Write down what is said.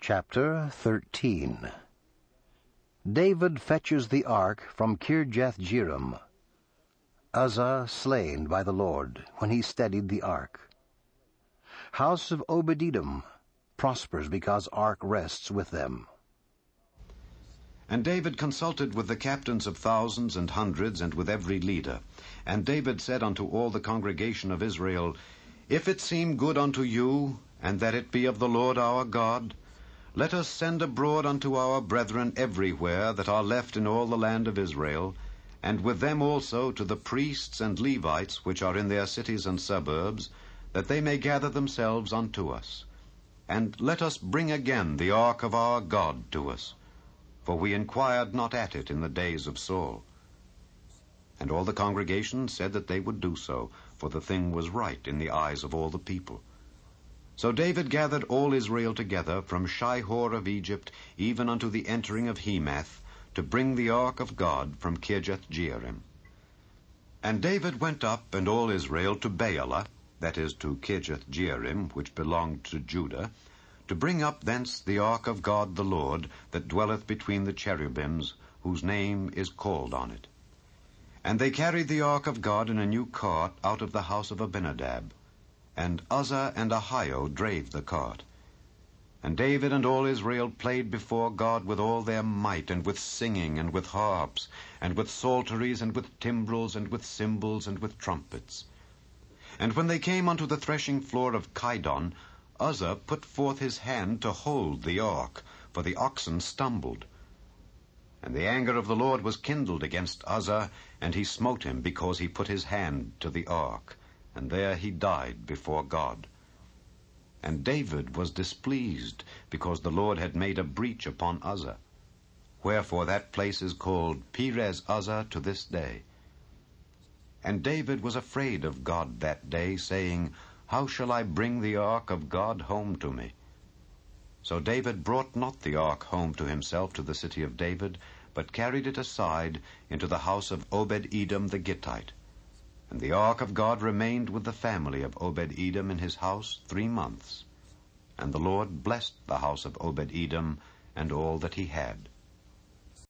Chapter 13. David fetches the ark from Kirjath-jearim. Uzzah slain by the Lord when he steadied the ark. House of Obed-Edom prospers because ark rests with them. And David consulted with the captains of thousands and hundreds, and with every leader. And David said unto all the congregation of Israel, If it seem good unto you, and that it be of the Lord our God, let us send abroad unto our brethren everywhere that are left in all the land of Israel, and with them also to the priests and Levites which are in their cities and suburbs, that they may gather themselves unto us. And let us bring again the ark of our God to us, for we inquired not at it in the days of Saul. And all the congregation said that they would do so, for the thing was right in the eyes of all the people. So David gathered all Israel together from Shihor of Egypt even unto the entering of Hemath, to bring the ark of God from Kirjath-jearim. And David went up and all Israel to Baalah, that is to Kirjath-jearim, which belonged to Judah, to bring up thence the ark of God the Lord, that dwelleth between the cherubims, whose name is called on it. And they carried the ark of God in a new cart out of the house of Abinadab. And Uzzah and Ahio drave the cart. And David and all Israel played before God with all their might, and with singing, and with harps, and with psalteries, and with timbrels, and with cymbals, and with trumpets. And when they came unto the threshing floor of Chidon, Uzzah put forth his hand to hold the ark, for the oxen stumbled. And the anger of the Lord was kindled against Uzzah, and he smote him, because he put his hand to the ark. And there he died before God. And David was displeased, because the Lord had made a breach upon Uzzah. Wherefore that place is called Perez Uzzah to this day. And David was afraid of God that day, saying, How shall I bring the ark of God home to me? So David brought not the ark home to himself to the city of David, but carried it aside into the house of Obed-Edom the Gittite. And the ark of God remained with the family of Obed-Edom in his house 3 months. And the Lord blessed the house of Obed-Edom and all that he had.